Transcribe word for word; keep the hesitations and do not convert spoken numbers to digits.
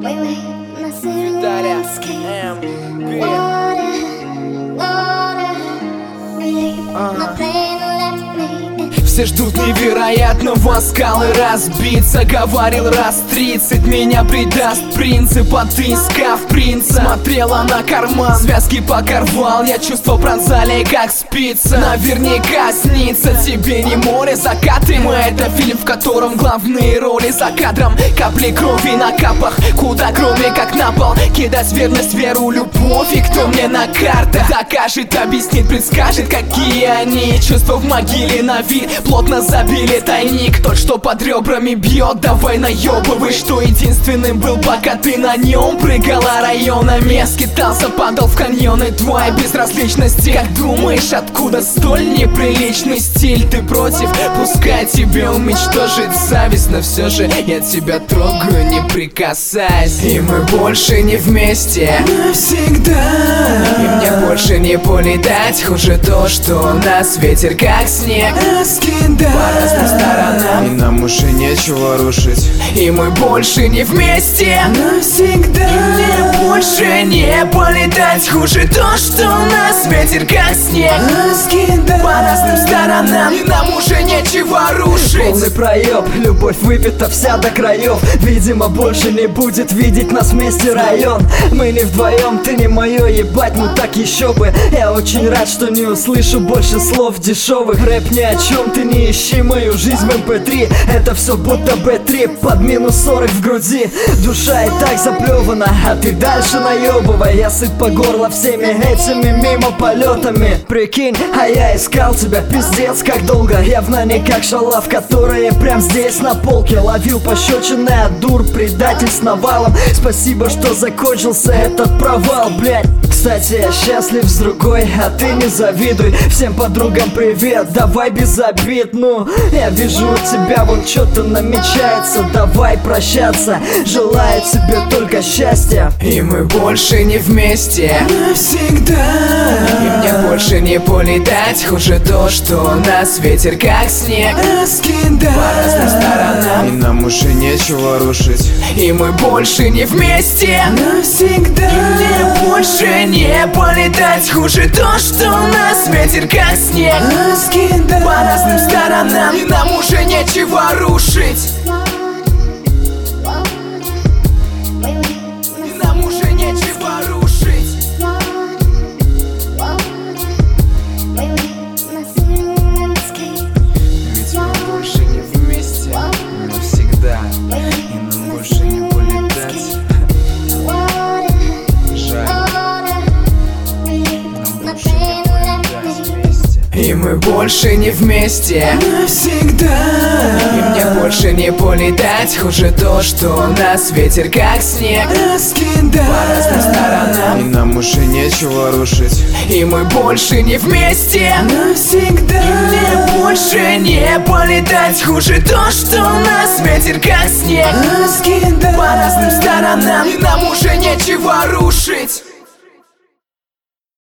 Виталя, М, Г. Все ждут невероятного, скалы разбиться. Говорил раз тридцать, меня предаст принцип. А ты, искав принца, смотрела на карман, связки покорвал. Я чувства пронзали, как спица. Наверняка снится тебе не море, закаты. Мы — это фильм, в котором главные роли за кадром. Капли крови на капах, куда кроме как на пол. Кидать верность, веру, любовь. И кто мне на картах докажет, объяснит, предскажет, какие они чувства в могиле на вид. Плотно забили тайник, тот, что под ребрами бьет. Давай наебывай, что единственным был, пока ты на нем прыгала районами. Скитался, падал в каньоны твоей безразличности. Как думаешь, откуда столь неприличный стиль? Ты против? Пускай тебя уничтожит зависть, но все же я тебя трогаю, не прикасаясь. И мы больше не вместе навсегда. И мне больше не полетать. Хуже то, что у нас ветер как снег по разным сторонам, и нам уже нечего рушить. и мы больше не вместе навсегда. И мне больше не полетать. Хуже то, что у нас ветер как снег по разным сторонам, и нам уже нечего рушить. Полный проеб, любовь выпита вся до краев. Видимо, больше не будет видеть нас вместе район. Мы не вдвоем, ты не мое, ебать, ну так еще бы. Я очень рад, что не услышу больше слов дешевых. Рэп ни о чем, ты не ищи мою жизнь в эм пэ три. Это все будто бэ три под минус сорок в груди. Душа и так заплевана, а ты дальше наебывай. Я сыт по горло всеми этими мимо полетами. Прикинь, а я искал тебя, пиздец, как долго. Явно не как шалав, которые прям здесь на полке. Ловил пощечины от дур, предатель с навалом. Спасибо, что закончился этот провал, блять. Кстати, я счастлив с другой, а ты не завидуй. Всем подругам привет, давай без обид. Ну, я вижу у тебя вон что-то намечается. Давай прощаться, желаю тебе только счастья. И мы больше не вместе навсегда. И мне больше не полетать. Хуже то, что у нас ветер как снег по разным сторонам, И нам уже нечего рушить. и мы больше не вместе навсегда. И мне больше не полетать. Хуже то, что у нас ветер как снег по разным сторонам, и нам уже нечего рушить. И нам уже нечего рушить. Ведь мы больше не вместе навсегда. И нам больше не полетать. Жаль, нам больше не полетать вместе. И мы больше не вместе навсегда. И мне больше не полетать. Хуже то, что у нас ветер как снег по разным сторонам, И нам уже нечего рушить. и мы больше не вместе навсегда. И мне больше не полетать. Хуже то, что у нас ветер как снег по разным сторонам, и нам уже нечего рушить.